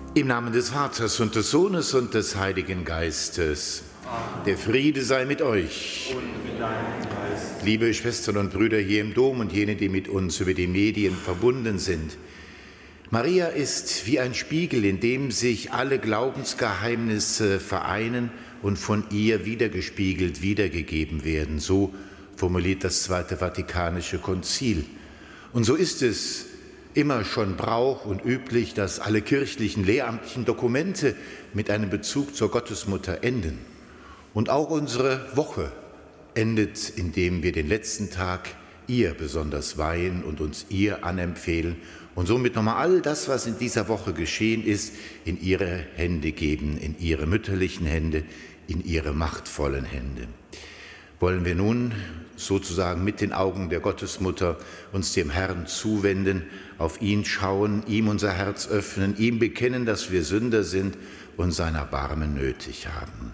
Im Namen des Vaters und des Sohnes und des Heiligen Geistes. Amen. Der Friede sei mit euch. Und mit deinem Geist. Liebe Schwestern und Brüder hier im Dom und jene, die mit uns über die Medien verbunden sind. Maria ist wie ein Spiegel, in dem sich alle Glaubensgeheimnisse vereinen und von ihr wiedergespiegelt, wiedergegeben werden. So formuliert das Zweite Vatikanische Konzil. Und so ist es immer schon Brauch und üblich, dass alle kirchlichen lehramtlichen Dokumente mit einem Bezug zur Gottesmutter enden. Und auch unsere Woche endet, indem wir den letzten Tag ihr besonders weihen und uns ihr anempfehlen und somit nochmal all das, was in dieser Woche geschehen ist, in ihre Hände geben, in ihre mütterlichen Hände, in ihre machtvollen Hände. Wollen wir nun sozusagen mit den Augen der Gottesmutter uns dem Herrn zuwenden, auf ihn schauen, ihm unser Herz öffnen, ihm bekennen, dass wir Sünder sind und sein Erbarmen nötig haben.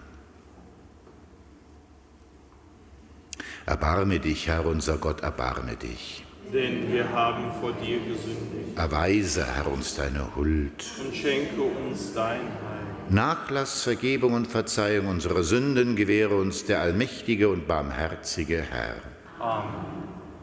Erbarme dich, Herr unser Gott, erbarme dich. Denn wir haben vor dir gesündigt. Erweise, Herr, uns deine Huld. Und schenke uns dein Heil. Nachlass, Vergebung und Verzeihung unserer Sünden gewähre uns der allmächtige und barmherzige Herr. Amen.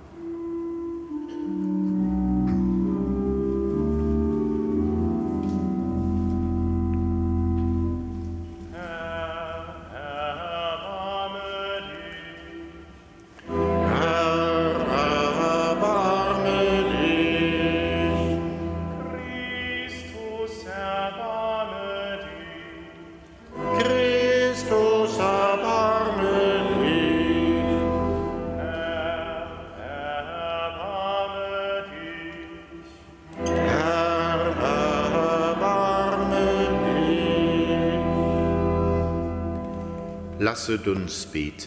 Lasset uns beten.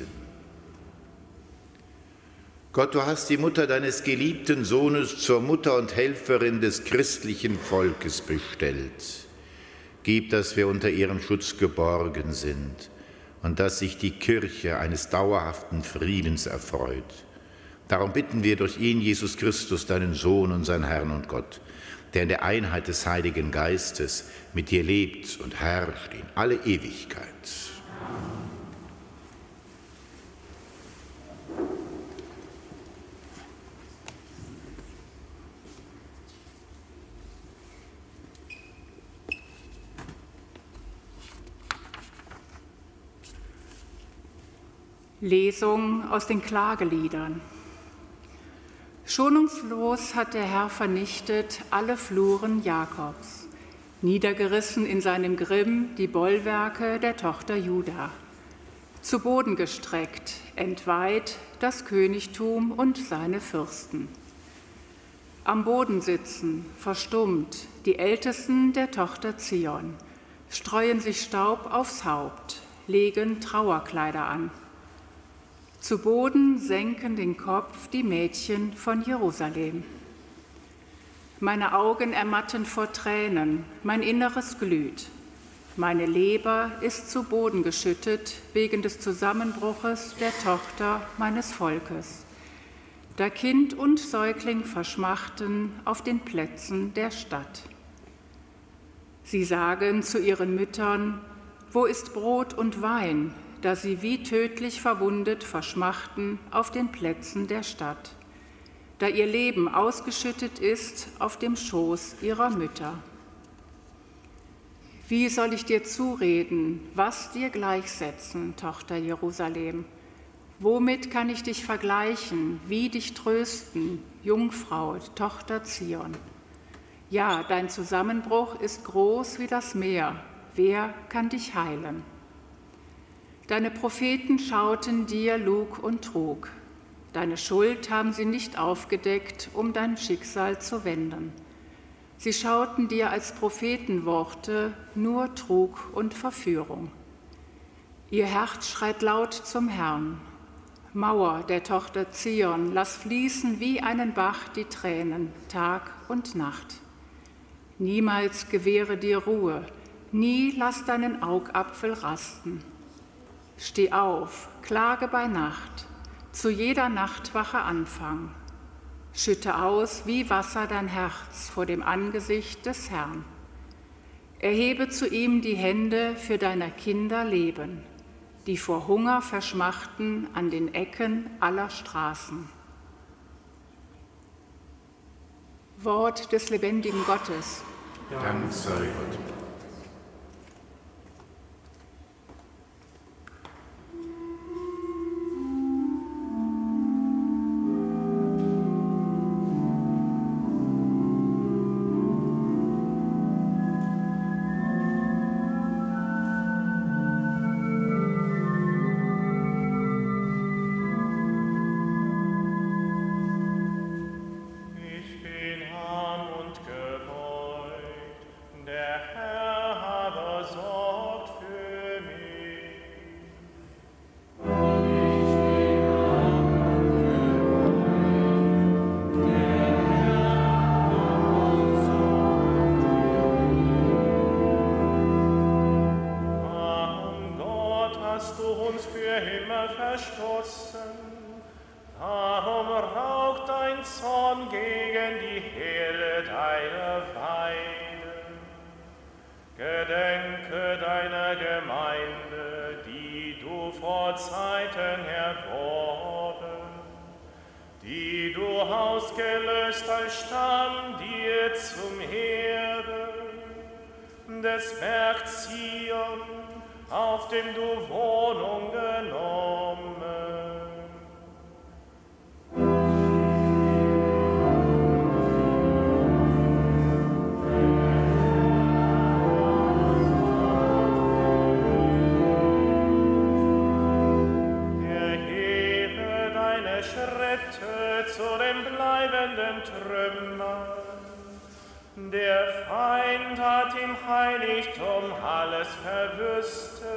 Gott, du hast die Mutter deines geliebten Sohnes zur Mutter und Helferin des christlichen Volkes bestellt. Gib, dass wir unter ihrem Schutz geborgen sind und dass sich die Kirche eines dauerhaften Friedens erfreut. Darum bitten wir durch ihn, Jesus Christus, deinen Sohn, unseren Herrn und Gott, der in der Einheit des Heiligen Geistes mit dir lebt und herrscht in alle Ewigkeit. Lesung aus den Klageliedern. Schonungslos hat der Herr vernichtet alle Fluren Jakobs, niedergerissen in seinem Grimm die Bollwerke der Tochter Juda. Zu Boden gestreckt, entweiht das Königtum und seine Fürsten. Am Boden sitzen, verstummt, die Ältesten der Tochter Zion, streuen sich Staub aufs Haupt, legen Trauerkleider an. Zu Boden senken den Kopf die Mädchen von Jerusalem. Meine Augen ermatten vor Tränen, mein Inneres glüht. Meine Leber ist zu Boden geschüttet wegen des Zusammenbruches der Tochter meines Volkes, da Kind und Säugling verschmachten auf den Plätzen der Stadt. Sie sagen zu ihren Müttern: Wo ist Brot und Wein? Da sie wie tödlich verwundet verschmachten auf den Plätzen der Stadt, da ihr Leben ausgeschüttet ist auf dem Schoß ihrer Mütter. Wie soll ich dir zureden, was dir gleichsetzen, Tochter Jerusalem? Womit kann ich dich vergleichen, wie dich trösten, Jungfrau, Tochter Zion? Ja, dein Zusammenbruch ist groß wie das Meer, wer kann dich heilen? Deine Propheten schauten dir Lug und Trug. Deine Schuld haben sie nicht aufgedeckt, um dein Schicksal zu wenden. Sie schauten dir als Prophetenworte nur Trug und Verführung. Ihr Herz schreit laut zum Herrn. Mauer der Tochter Zion, lass fließen wie einen Bach die Tränen, Tag und Nacht. Niemals gewähre dir Ruhe, nie lass deinen Augapfel rasten. Steh auf, klage bei Nacht, zu jeder Nachtwache Anfang. Schütte aus wie Wasser dein Herz vor dem Angesicht des Herrn. Erhebe zu ihm die Hände für deiner Kinder Leben, die vor Hunger verschmachten an den Ecken aller Straßen. Wort des lebendigen Gottes. Dank sei Gott. Gedenke deiner Gemeinde, die du vor Zeiten erworben, die du ausgelöst als Stamm dir zum Herde des Berg Zion, auf dem du Wohnung genommen. Zu den bleibenden Trümmern. Der Feind hat im Heiligtum alles verwüstet.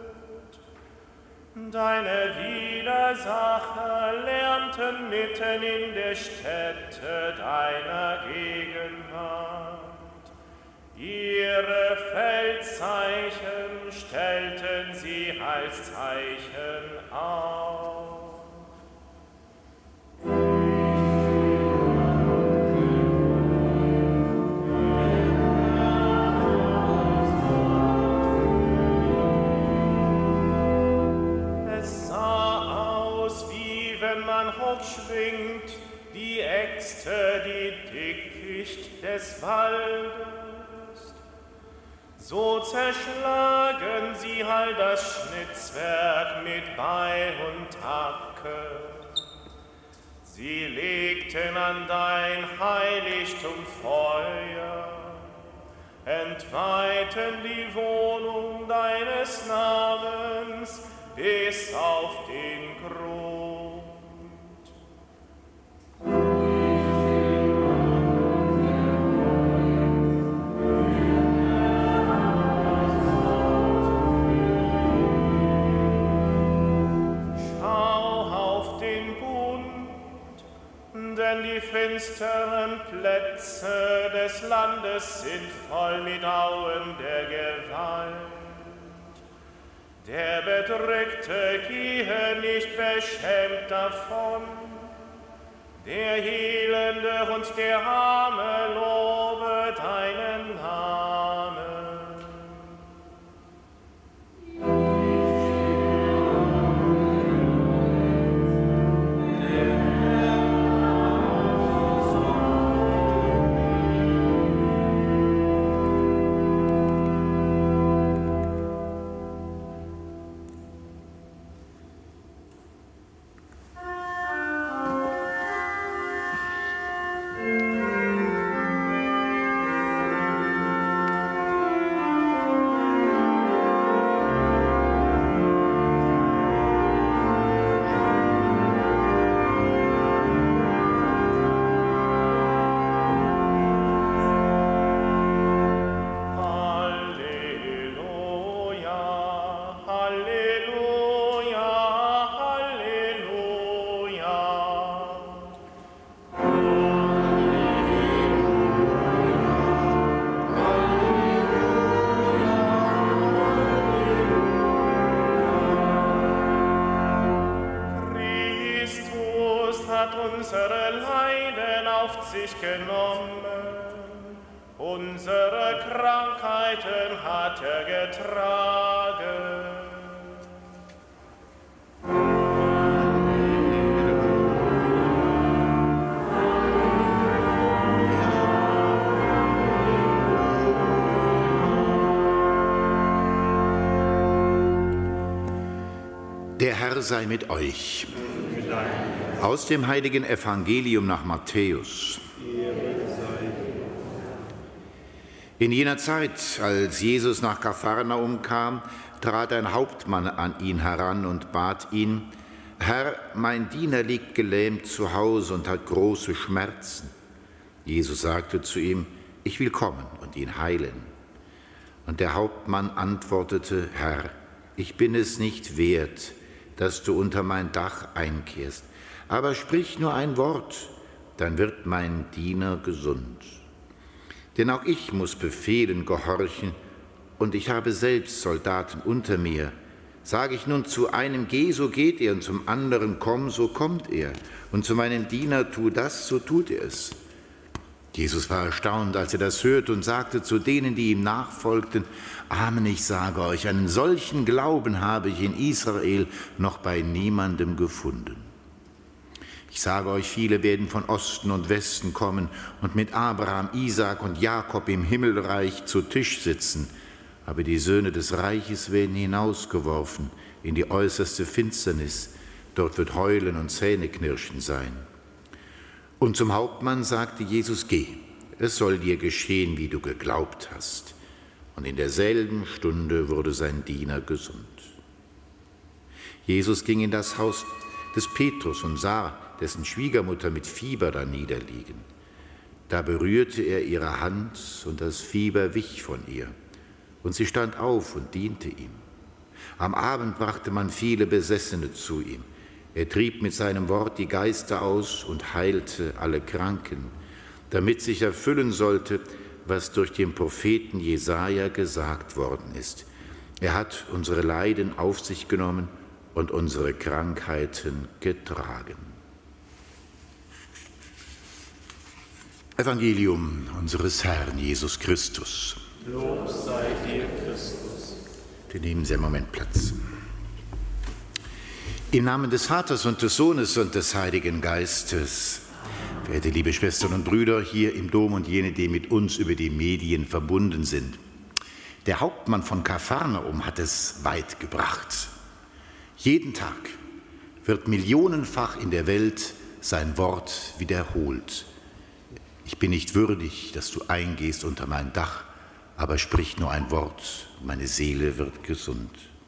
Deine Widersacher lernten mitten in der Stätte deiner Gegenwart. Ihre Feldzeichen stellten sie als Zeichen auf. Hochschwingt die Äxte, die Dickicht des Waldes. So zerschlagen sie all das Schnitzwerk mit Beil und Hacke. Sie legten an dein Heiligtum Feuer, entweihten die Wohnung deines Namens bis auf den Grund. Denn die finsteren Plätze des Landes sind voll mit Auen der Gewalt. Der Bedrückte gehe nicht beschämt davon, der Elende und der Arme lobe deinen Namen. Unsere Krankheiten hat er getragen. Der Herr sei mit euch. Aus dem heiligen Evangelium nach Matthäus. In jener Zeit, als Jesus nach Kapharnaum kam, trat ein Hauptmann an ihn heran und bat ihn: Herr, mein Diener liegt gelähmt zu Hause und hat große Schmerzen. Jesus sagte zu ihm: Ich will kommen und ihn heilen. Und der Hauptmann antwortete: Herr, ich bin es nicht wert, dass du unter mein Dach einkehrst. Aber sprich nur ein Wort, dann wird mein Diener gesund. Denn auch ich muss Befehlen gehorchen, und ich habe selbst Soldaten unter mir. Sage ich nun zu einem, geh, so geht er, und zum anderen, komm, so kommt er. Und zu meinem Diener, tu das, so tut er es. Jesus war erstaunt, als er das hörte, und sagte zu denen, die ihm nachfolgten: Amen, ich sage euch, einen solchen Glauben habe ich in Israel noch bei niemandem gefunden. Ich sage euch, viele werden von Osten und Westen kommen und mit Abraham, Isaak und Jakob im Himmelreich zu Tisch sitzen. Aber die Söhne des Reiches werden hinausgeworfen in die äußerste Finsternis. Dort wird Heulen und Zähneknirschen sein. Und zum Hauptmann sagte Jesus: Geh, es soll dir geschehen, wie du geglaubt hast. Und in derselben Stunde wurde sein Diener gesund. Jesus ging in das Haus des Petrus und sah dessen Schwiegermutter mit Fieber da niederliegen. Da berührte er ihre Hand, und das Fieber wich von ihr. Und sie stand auf und diente ihm. Am Abend brachte man viele Besessene zu ihm. Er trieb mit seinem Wort die Geister aus und heilte alle Kranken, damit sich erfüllen sollte, was durch den Propheten Jesaja gesagt worden ist. Er hat unsere Leiden auf sich genommen und unsere Krankheiten getragen. Evangelium unseres Herrn Jesus Christus. Lob sei dir, Christus. Wir nehmen Sie einen Moment Platz. Im Namen des Vaters und des Sohnes und des Heiligen Geistes, verehrte liebe Schwestern und Brüder hier im Dom und jene, die mit uns über die Medien verbunden sind. Der Hauptmann von Kapharnaum hat es weit gebracht. Jeden Tag wird millionenfach in der Welt sein Wort wiederholt. Ich bin nicht würdig, dass du eingehst unter mein Dach, aber sprich nur ein Wort, meine Seele wird gesund.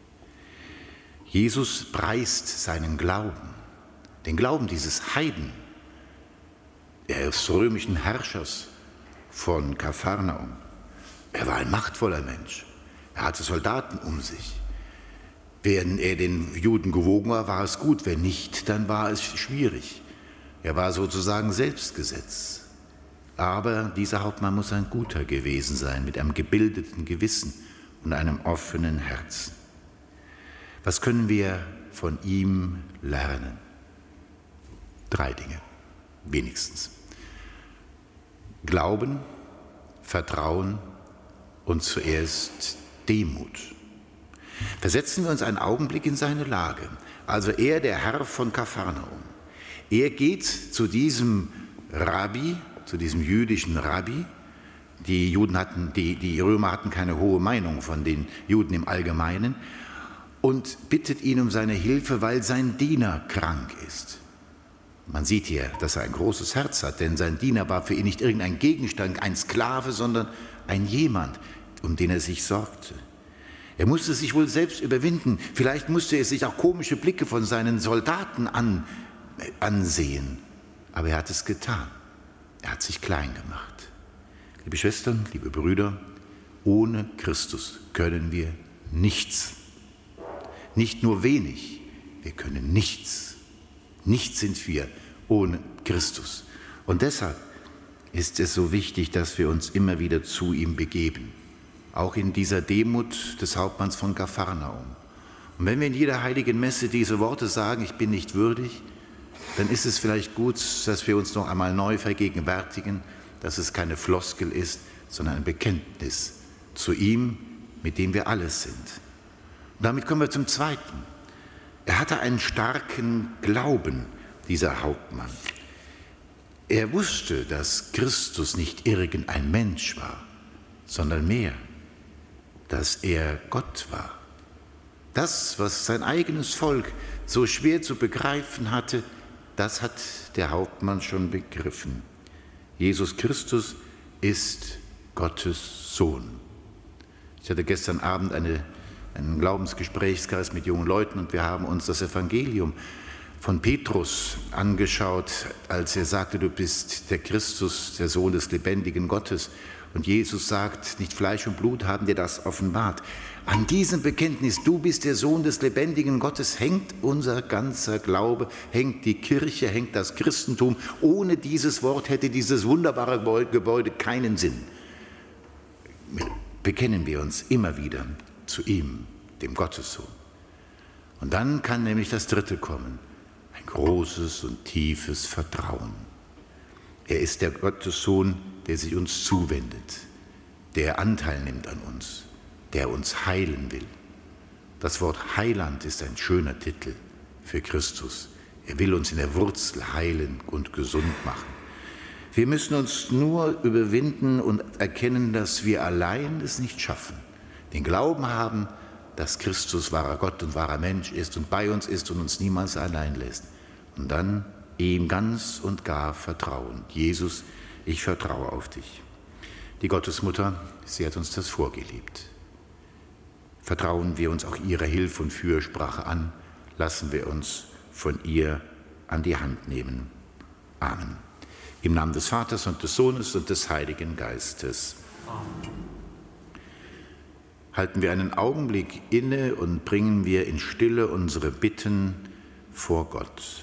Jesus preist seinen Glauben, den Glauben dieses Heiden, des römischen Herrschers von Kapharnaum. Er war ein machtvoller Mensch, er hatte Soldaten um sich. Wenn er den Juden gewogen war, war es gut, wenn nicht, dann war es schwierig. Er war sozusagen Selbstgesetz. Aber dieser Hauptmann muss ein guter gewesen sein, mit einem gebildeten Gewissen und einem offenen Herzen. Was können wir von ihm lernen? 3 Dinge, wenigstens. Glauben, Vertrauen und zuerst Demut. Versetzen wir uns einen Augenblick in seine Lage. Also er, der Herr von Kapharnaum, er geht zu diesem Rabbi, zu diesem jüdischen Rabbi. Die Römer hatten keine hohe Meinung von den Juden im Allgemeinen und bittet ihn um seine Hilfe, weil sein Diener krank ist. Man sieht hier, dass er ein großes Herz hat, denn sein Diener war für ihn nicht irgendein Gegenstand, ein Sklave, sondern ein jemand, um den er sich sorgte. Er musste sich wohl selbst überwinden, vielleicht musste er sich auch komische Blicke von seinen Soldaten ansehen, aber er hat es getan. Er hat sich klein gemacht. Liebe Schwestern, liebe Brüder, ohne Christus können wir nichts. Nicht nur wenig, wir können nichts. Nichts sind wir ohne Christus. Und deshalb ist es so wichtig, dass wir uns immer wieder zu ihm begeben. Auch in dieser Demut des Hauptmanns von Kapharnaum. Und wenn wir in jeder heiligen Messe diese Worte sagen, ich bin nicht würdig, dann ist es vielleicht gut, dass wir uns noch einmal neu vergegenwärtigen, dass es keine Floskel ist, sondern ein Bekenntnis zu ihm, mit dem wir alles sind. Und damit kommen wir zum Zweiten. Er hatte einen starken Glauben, dieser Hauptmann. Er wusste, dass Christus nicht irgendein Mensch war, sondern mehr, dass er Gott war. Das, was sein eigenes Volk so schwer zu begreifen hatte, das hat der Hauptmann schon begriffen. Jesus Christus ist Gottes Sohn. Ich hatte gestern Abend einen Glaubensgesprächskreis mit jungen Leuten und wir haben uns das Evangelium von Petrus angeschaut, als er sagte, du bist der Christus, der Sohn des lebendigen Gottes. Und Jesus sagt, nicht Fleisch und Blut haben dir das offenbart. An diesem Bekenntnis, du bist der Sohn des lebendigen Gottes, hängt unser ganzer Glaube, hängt die Kirche, hängt das Christentum. Ohne dieses Wort hätte dieses wunderbare Gebäude keinen Sinn. Bekennen wir uns immer wieder zu ihm, dem Gottessohn. Und dann kann nämlich das Dritte kommen, ein großes und tiefes Vertrauen. Er ist der Gottessohn, der sich uns zuwendet, der Anteil nimmt an uns, der uns heilen will. Das Wort Heiland ist ein schöner Titel für Christus. Er will uns in der Wurzel heilen und gesund machen. Wir müssen uns nur überwinden und erkennen, dass wir allein es nicht schaffen. Den Glauben haben, dass Christus wahrer Gott und wahrer Mensch ist und bei uns ist und uns niemals allein lässt. Und dann ihm ganz und gar vertrauen. Jesus, ich vertraue auf dich. Die Gottesmutter, sie hat uns das vorgelebt. Vertrauen wir uns auch ihrer Hilfe und Fürsprache an, lassen wir uns von ihr an die Hand nehmen. Amen. Im Namen des Vaters und des Sohnes und des Heiligen Geistes. Amen. Halten wir einen Augenblick inne und bringen wir in Stille unsere Bitten vor Gott.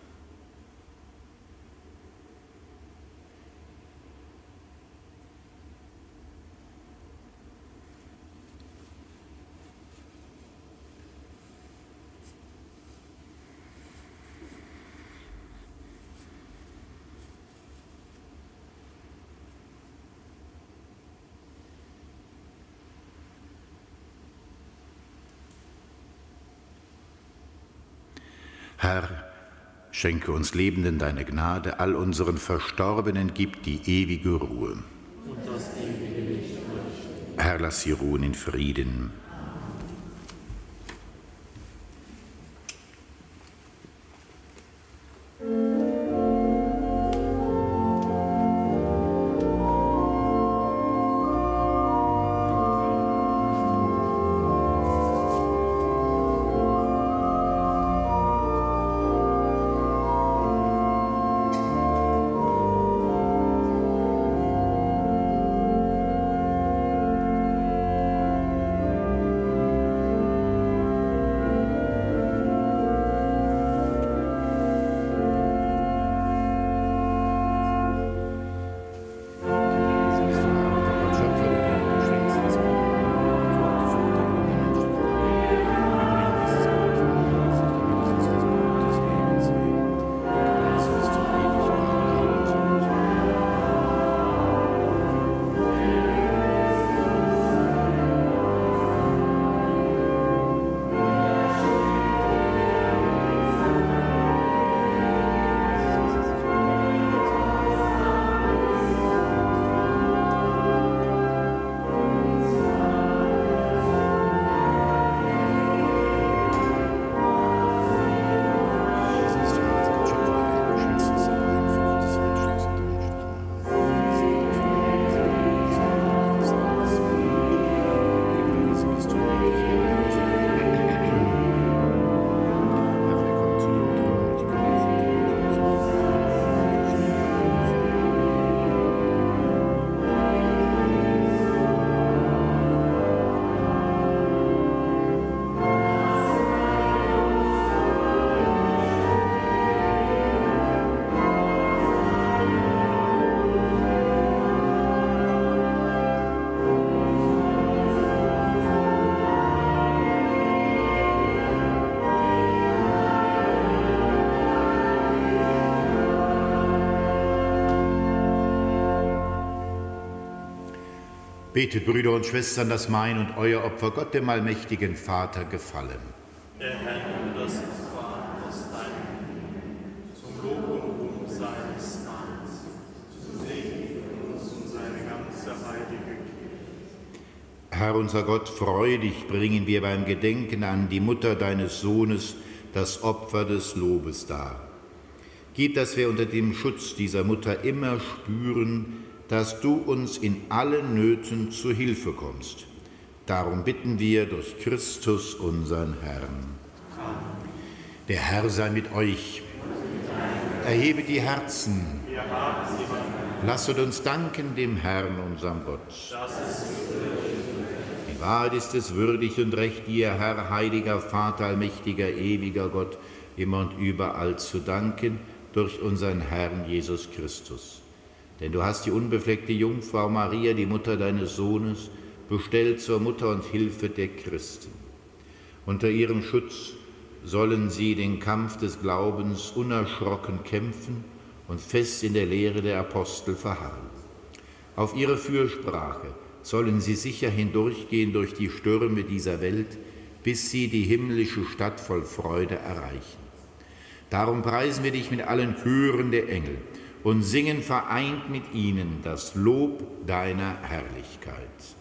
Herr, schenke uns Lebenden deine Gnade, all unseren Verstorbenen gib die ewige Ruhe. Und das ewige Licht leuchte. Herr, lass sie ruhen in Frieden. Betet, Brüder und Schwestern, dass mein und euer Opfer Gott, dem allmächtigen Vater, gefallen. Der Herr nimmt das Opfer aus deinem Mund, zum Lob und Ruhm seines Namens, zu Segen für uns und seine ganze heilige Kirche. Herr unser Gott, freudig bringen wir beim Gedenken an die Mutter deines Sohnes das Opfer des Lobes dar. Gib, dass wir unter dem Schutz dieser Mutter immer spüren, dass du uns in allen Nöten zu Hilfe kommst. Darum bitten wir durch Christus, unseren Herrn. Amen. Der Herr sei mit euch. Erhebet die Herzen. Lasset uns danken dem Herrn, unserem Gott. In Wahrheit ist es würdig und recht, dir, Herr, heiliger Vater, allmächtiger, ewiger Gott, immer und überall zu danken durch unseren Herrn Jesus Christus. Denn du hast die unbefleckte Jungfrau Maria, die Mutter deines Sohnes, bestellt zur Mutter und Hilfe der Christen. Unter ihrem Schutz sollen sie den Kampf des Glaubens unerschrocken kämpfen und fest in der Lehre der Apostel verharren. Auf ihre Fürsprache sollen sie sicher hindurchgehen durch die Stürme dieser Welt, bis sie die himmlische Stadt voll Freude erreichen. Darum preisen wir dich mit allen Chören der Engel und singen vereint mit ihnen das Lob deiner Herrlichkeit.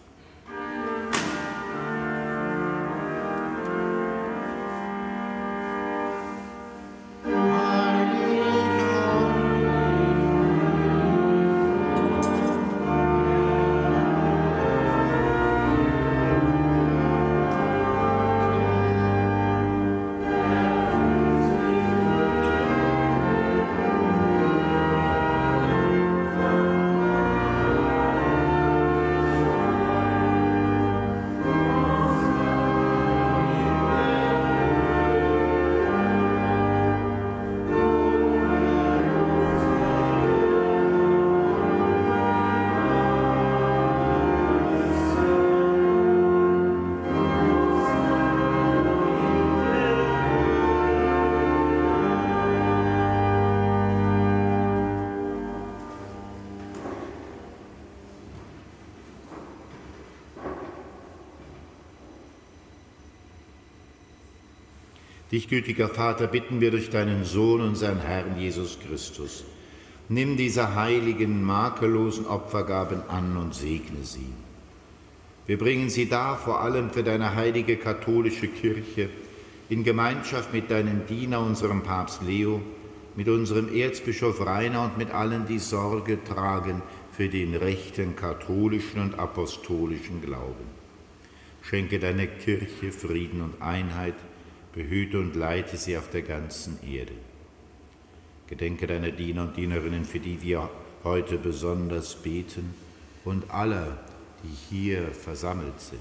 Dich, gütiger Vater, bitten wir durch deinen Sohn, unseren Herrn Jesus Christus. Nimm diese heiligen, makellosen Opfergaben an und segne sie. Wir bringen sie dar, vor allem für deine heilige katholische Kirche, in Gemeinschaft mit deinem Diener, unserem Papst Leo, mit unserem Erzbischof Rainer und mit allen, die Sorge tragen für den rechten katholischen und apostolischen Glauben. Schenke deiner Kirche Frieden und Einheit, behüte und leite sie auf der ganzen Erde. Gedenke deiner Diener und Dienerinnen, für die wir heute besonders beten, und aller, die hier versammelt sind.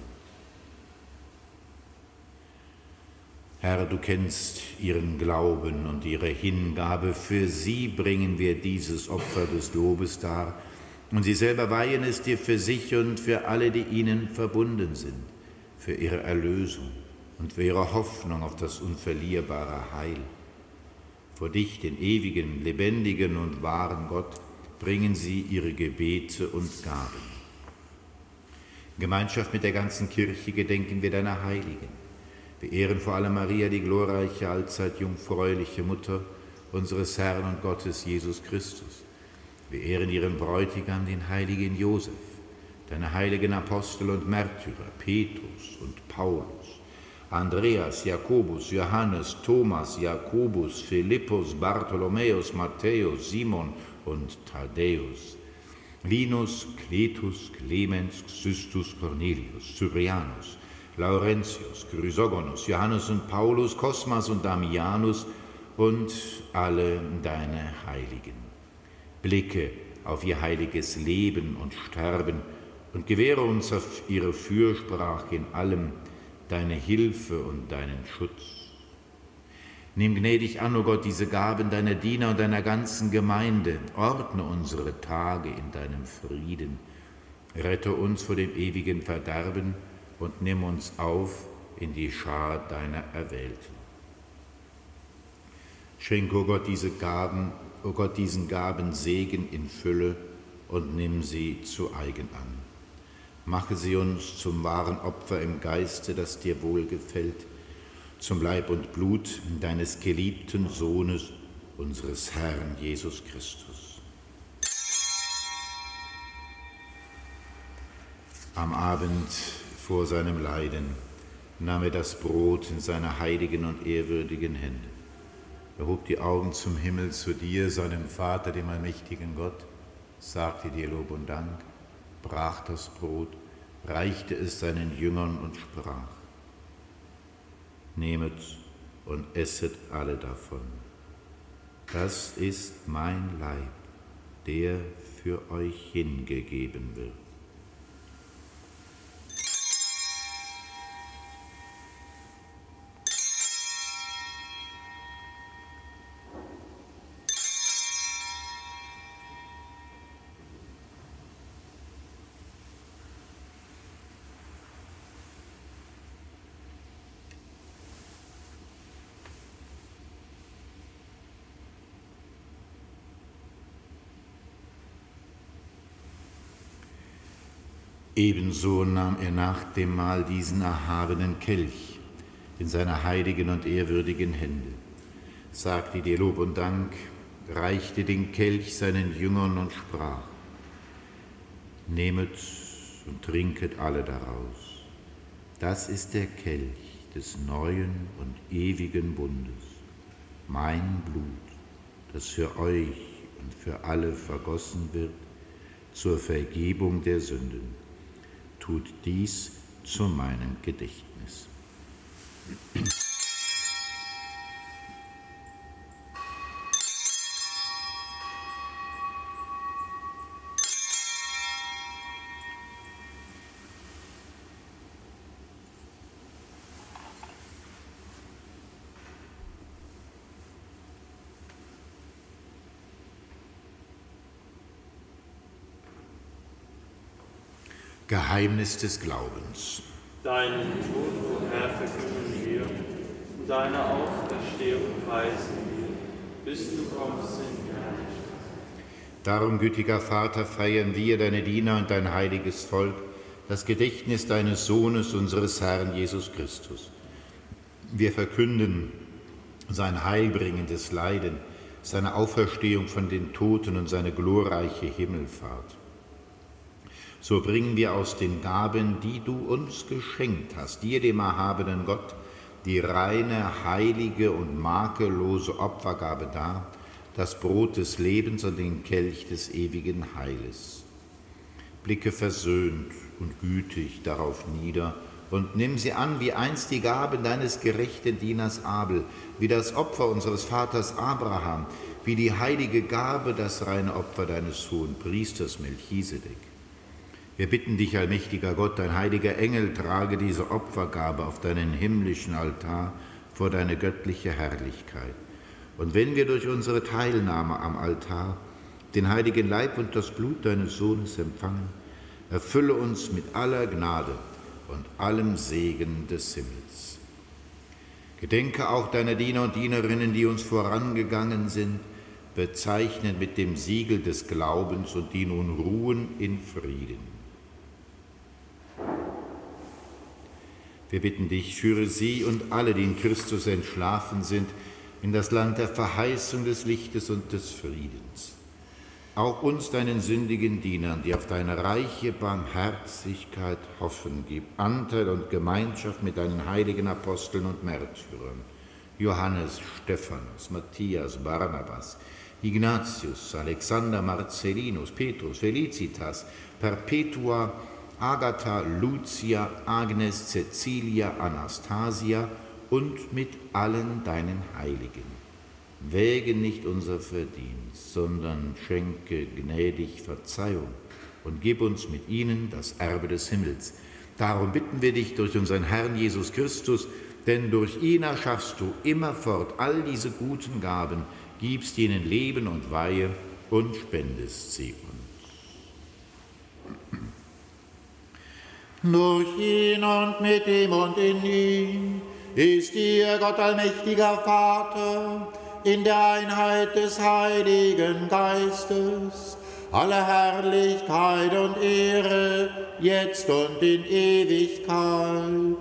Herr, du kennst ihren Glauben und ihre Hingabe. Für sie bringen wir dieses Opfer des Lobes dar, und sie selber weihen es dir für sich und für alle, die ihnen verbunden sind, für ihre Erlösung und für ihre Hoffnung auf das unverlierbare Heil. Vor dich, den ewigen, lebendigen und wahren Gott, bringen sie ihre Gebete und Gaben. In Gemeinschaft mit der ganzen Kirche gedenken wir deiner Heiligen. Wir ehren vor allem Maria, die glorreiche, allzeit jungfräuliche Mutter unseres Herrn und Gottes Jesus Christus. Wir ehren ihren Bräutigam, den heiligen Josef, deine heiligen Apostel und Märtyrer, Petrus und Paulus, Andreas, Jakobus, Johannes, Thomas, Jakobus, Philippus, Bartholomäus, Matthäus, Simon und Thaddäus, Linus, Cletus, Clemens, Xystus, Cornelius, Cyprianus, Laurentius, Chrysogonus, Johannes und Paulus, Kosmas und Damianus und alle deine Heiligen. Blicke auf ihr heiliges Leben und Sterben und gewähre uns auf ihre Fürsprache in allem deine Hilfe und deinen Schutz. Nimm gnädig an, o Gott, diese Gaben deiner Diener und deiner ganzen Gemeinde. Ordne unsere Tage in deinem Frieden. Rette uns vor dem ewigen Verderben und nimm uns auf in die Schar deiner Erwählten. Schenke, o Gott, diesen Gaben Segen in Fülle und nimm sie zu eigen an. Mache sie uns zum wahren Opfer im Geiste, das dir wohlgefällt, zum Leib und Blut deines geliebten Sohnes, unseres Herrn Jesus Christus. Am Abend vor seinem Leiden nahm er das Brot in seine heiligen und ehrwürdigen Hände. Er hob die Augen zum Himmel, zu dir, seinem Vater, dem allmächtigen Gott, sagte dir Lob und Dank, brach das Brot, reichte es seinen Jüngern und sprach: Nehmet und esset alle davon. Das ist mein Leib, der für euch hingegeben wird. Ebenso nahm er nach dem Mahl diesen erhabenen Kelch in seine heiligen und ehrwürdigen Hände, sagte dir Lob und Dank, reichte den Kelch seinen Jüngern und sprach: Nehmet und trinket alle daraus. Das ist der Kelch des neuen und ewigen Bundes, mein Blut, das für euch und für alle vergossen wird zur Vergebung der Sünden. Tut dies zu meinem Gedächtnis. Geheimnis des Glaubens. Deinen Tod, o Herr, verkünden wir, und deine Auferstehung preisen wir, bis du kommst in Herrlichkeit. Darum, gütiger Vater, feiern wir, deine Diener und dein heiliges Volk, das Gedächtnis deines Sohnes, unseres Herrn Jesus Christus. Wir verkünden sein heilbringendes Leiden, seine Auferstehung von den Toten und seine glorreiche Himmelfahrt. So bringen wir aus den Gaben, die du uns geschenkt hast, dir, dem erhabenen Gott, die reine, heilige und makellose Opfergabe dar, das Brot des Lebens und den Kelch des ewigen Heiles. Blicke versöhnt und gütig darauf nieder und nimm sie an wie einst die Gaben deines gerechten Dieners Abel, wie das Opfer unseres Vaters Abraham, wie die heilige Gabe, das reine Opfer deines hohen Priesters Melchisedek. Wir bitten dich, allmächtiger Gott, dein heiliger Engel trage diese Opfergabe auf deinen himmlischen Altar vor deine göttliche Herrlichkeit. Und wenn wir durch unsere Teilnahme am Altar den heiligen Leib und das Blut deines Sohnes empfangen, erfülle uns mit aller Gnade und allem Segen des Himmels. Gedenke auch deiner Diener und Dienerinnen, die uns vorangegangen sind, bezeichnet mit dem Siegel des Glaubens und die nun ruhen in Frieden. Wir bitten dich, führe sie und alle, die in Christus entschlafen sind, in das Land der Verheißung des Lichtes und des Friedens. Auch uns, deinen sündigen Dienern, die auf deine reiche Barmherzigkeit hoffen, gib Anteil und Gemeinschaft mit deinen heiligen Aposteln und Märtyrern, Johannes, Stephanus, Matthias, Barnabas, Ignatius, Alexander, Marcellinus, Petrus, Felicitas, Perpetua, Agatha, Lucia, Agnes, Cecilia, Anastasia und mit allen deinen Heiligen. Wäge nicht unser Verdienst, sondern schenke gnädig Verzeihung und gib uns mit ihnen das Erbe des Himmels. Darum bitten wir dich durch unseren Herrn Jesus Christus, denn durch ihn erschaffst du immerfort all diese guten Gaben, gibst ihnen Leben und Weihe und spendest sie uns. Durch ihn und mit ihm und in ihm ist dir, Gott allmächtiger Vater, in der Einheit des Heiligen Geistes, alle Herrlichkeit und Ehre, jetzt und in Ewigkeit.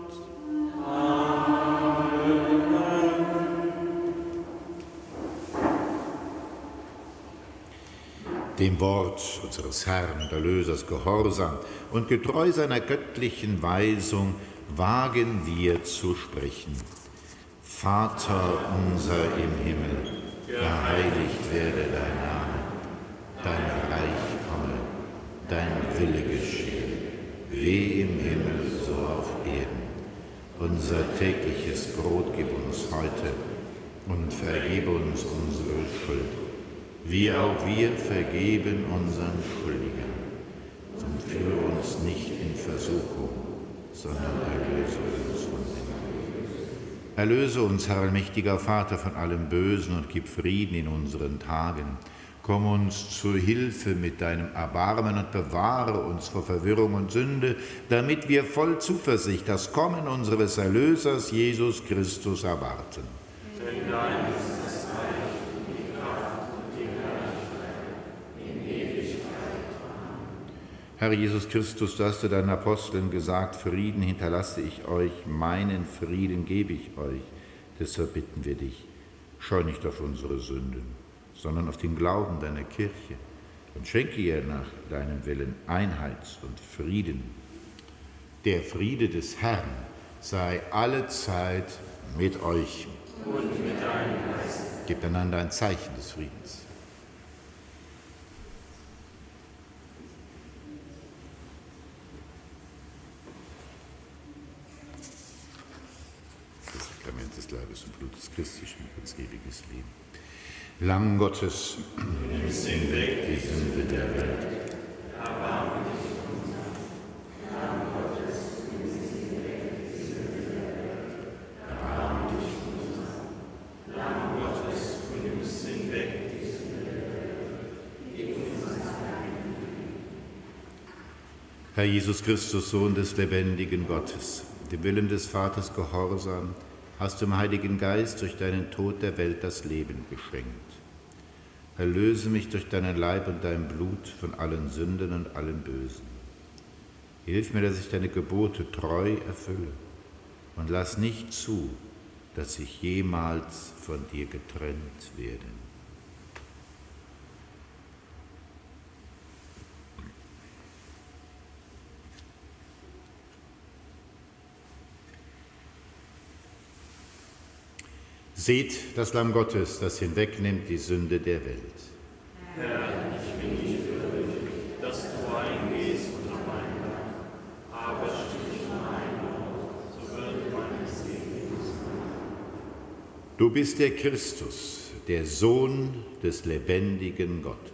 Dem Wort unseres Herrn und Erlösers gehorsam und getreu seiner göttlichen Weisung wagen wir zu sprechen. Vater unser im Himmel, geheiligt werde dein Name, dein Reich komme, dein Wille geschehe, wie im Himmel so auf Erden. Unser tägliches Brot gib uns heute und vergib uns unsere Schuld, wie auch wir vergeben unseren Schuldigern. Und führe uns nicht in Versuchung, sondern erlöse uns von dem Bösen. Erlöse uns, Herr allmächtiger Vater, von allem Bösen und gib Frieden in unseren Tagen. Komm uns zu Hilfe mit deinem Erbarmen und bewahre uns vor Verwirrung und Sünde, damit wir voll Zuversicht das Kommen unseres Erlösers Jesus Christus erwarten. Denn dein ist das Reich, die Kraft und die Herrlichkeit in Ewigkeit. Herr Jesus Christus, du hast zu deinen Aposteln gesagt, Frieden hinterlasse ich euch, meinen Frieden gebe ich euch. Deshalb bitten wir dich, schau nicht auf unsere Sünden, sondern auf den Glauben deiner Kirche und schenke ihr nach deinem Willen Einheit und Frieden. Der Friede des Herrn sei allezeit mit euch. Und mit deinem Geist. Gebt einander ein Zeichen des Friedens. Das Sakrament des Leibes und Blutes Christi schenkt uns ewiges Leben. Lamm Gottes, nimmst hinweg die Sünde der Welt. Erbarme dich unser. Lamm Gottes, nimmst hinweg die Sünde der Welt. Erbarme dich unser. Lamm Gottes, nimmst hinweg die Sünde der Welt. Gib uns ein Zeichen. Herr Jesus Christus, Sohn des lebendigen Gottes, dem Willen des Vaters gehorsam, hast du im Heiligen Geist durch deinen Tod der Welt das Leben geschenkt. Erlöse mich durch deinen Leib und dein Blut von allen Sünden und allem Bösen. Hilf mir, dass ich deine Gebote treu erfülle und lass nicht zu, dass ich jemals von dir getrennt werde. Seht das Lamm Gottes, das hinwegnimmt die Sünde der Welt. Herr, ich bin nicht würdig, dass du eingehst unter mein Dach, aber sprich nur ein Wort, so wird meine Seele sein. Du bist der Christus, der Sohn des lebendigen Gottes.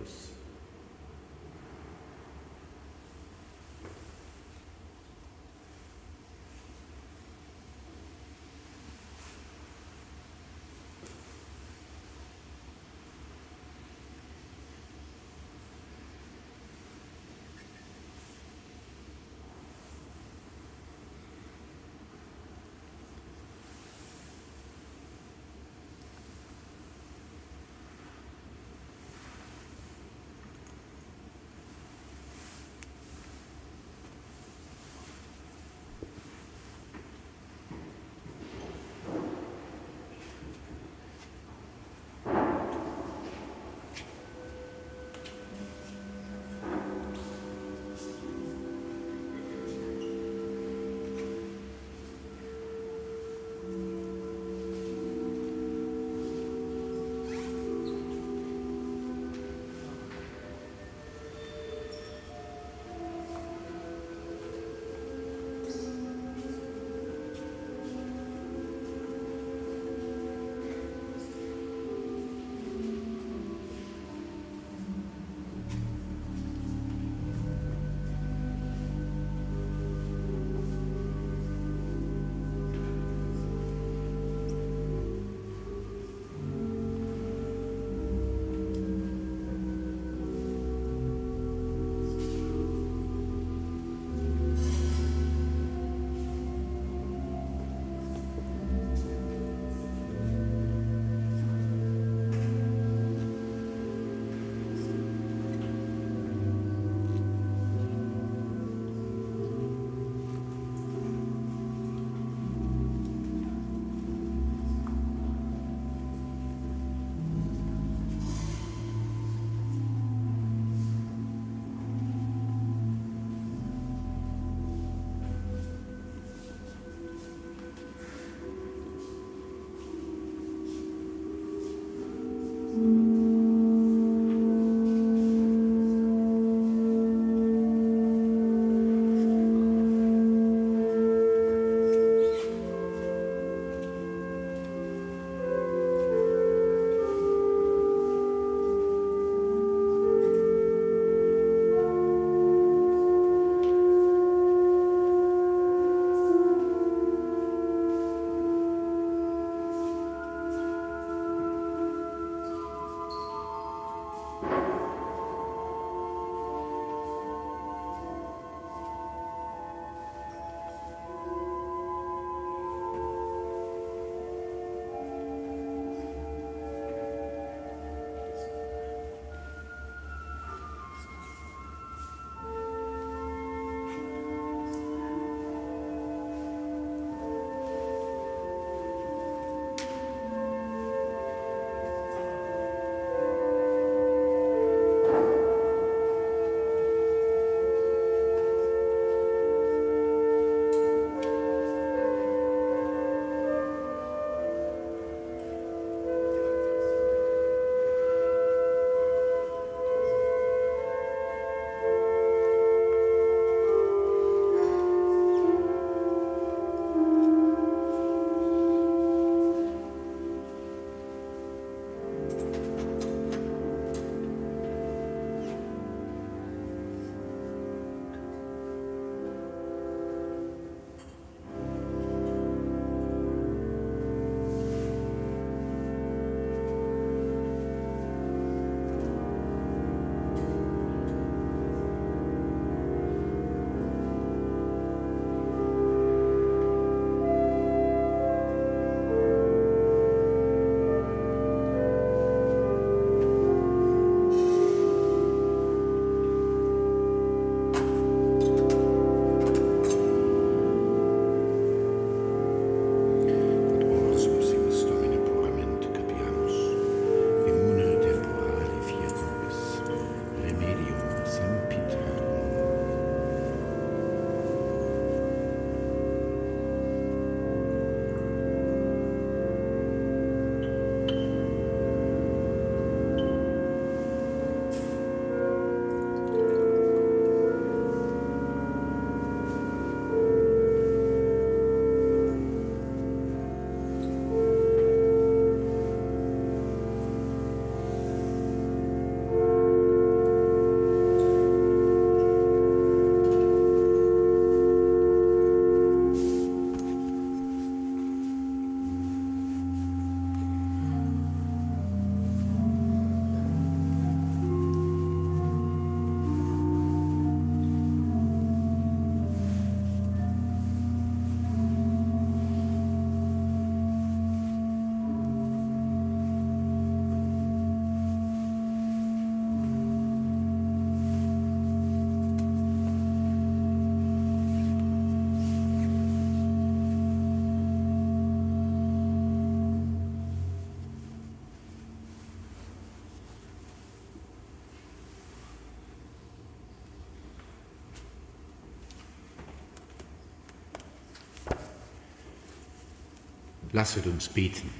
Lasset uns beten.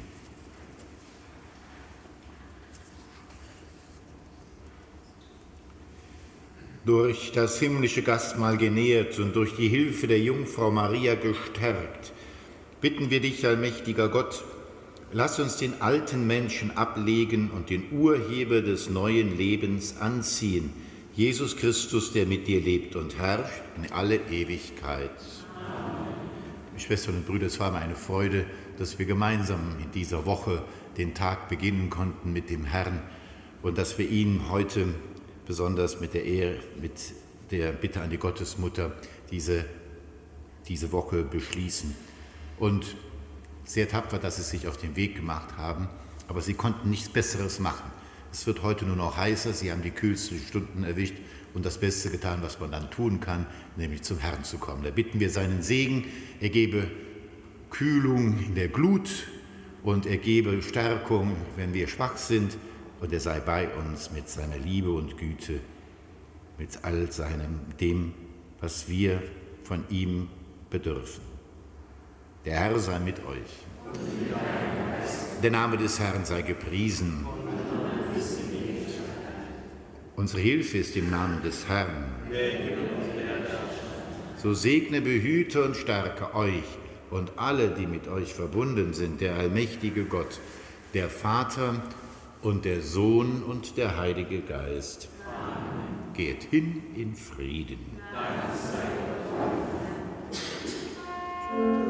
Durch das himmlische Gastmahl genährt und durch die Hilfe der Jungfrau Maria gestärkt, bitten wir dich, allmächtiger Gott, lass uns den alten Menschen ablegen und den Urheber des neuen Lebens anziehen, Jesus Christus, der mit dir lebt und herrscht in alle Ewigkeit. Amen. Schwestern und Brüder, es war mir eine Freude, dass wir gemeinsam in dieser Woche den Tag beginnen konnten mit dem Herrn und dass wir ihn heute besonders mit der Bitte an die Gottesmutter diese Woche beschließen. Und sehr tapfer, dass Sie sich auf den Weg gemacht haben, aber Sie konnten nichts Besseres machen. Es wird heute nur noch heißer, Sie haben die kühlsten Stunden erwischt und das Beste getan, was man dann tun kann, nämlich zum Herrn zu kommen. Da bitten wir seinen Segen, er gebe Kühlung in der Glut und er gebe Stärkung, wenn wir schwach sind, und er sei bei uns mit seiner Liebe und Güte, mit all dem, was wir von ihm bedürfen. Der Herr sei mit euch. Der Name des Herrn sei gepriesen. Unsere Hilfe ist im Namen des Herrn. So segne, behüte und stärke euch und alle, die mit euch verbunden sind, der allmächtige Gott, der Vater und der Sohn und der Heilige Geist. Amen. Geht hin in Frieden. Dank sei Gott.